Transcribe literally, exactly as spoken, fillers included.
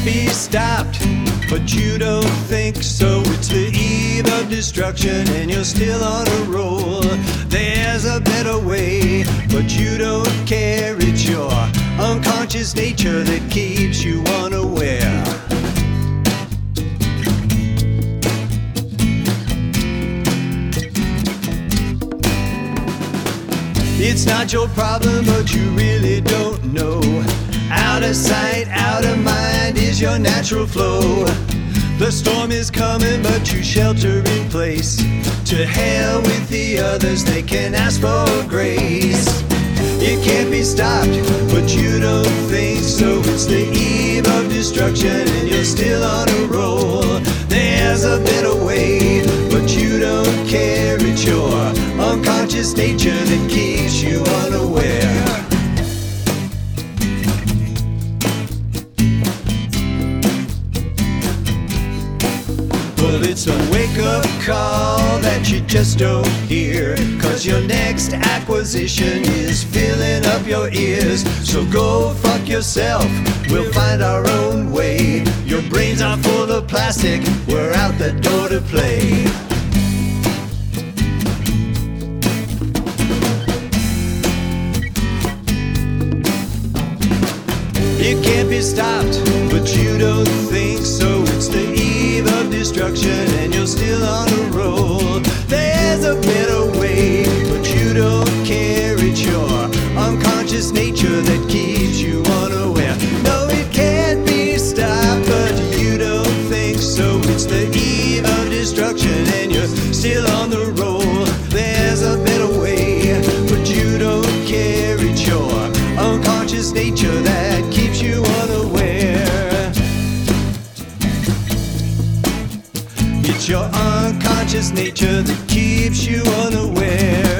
be stopped, but you don't think so. It's the eve of destruction and you're still on a roll. There's a better way, but you don't care. It's your unconscious nature that keeps you unaware. It's not your problem, but you really don't know. Out of sight, out of mind is your natural flow. The storm is coming, but you shelter in place. To hell with the others, they can ask for grace. It can't be stopped, but you don't think so. It's the eve of destruction and you're still on a roll. There's a better way, but you don't care. It's your unconscious nature that keeps you unaware. Well, it's a wake-up call that you just don't hear, 'cause your next acquisition is filling up your ears. So go fuck yourself, we'll find our own way. Your brains are full of plastic, we're out the door to play. It can't be stopped, but you don't think so. It's the eve of destruction and you're still on a roll. There's a better way, but you don't care. It's your unconscious nature that keeps you unaware. No, it can't be stopped, but you don't think so. It's the eve of destruction and you're still on the roll. There's a better way, but you don't care. It's your unconscious nature that keeps you unaware. It's your unconscious nature that keeps you unaware.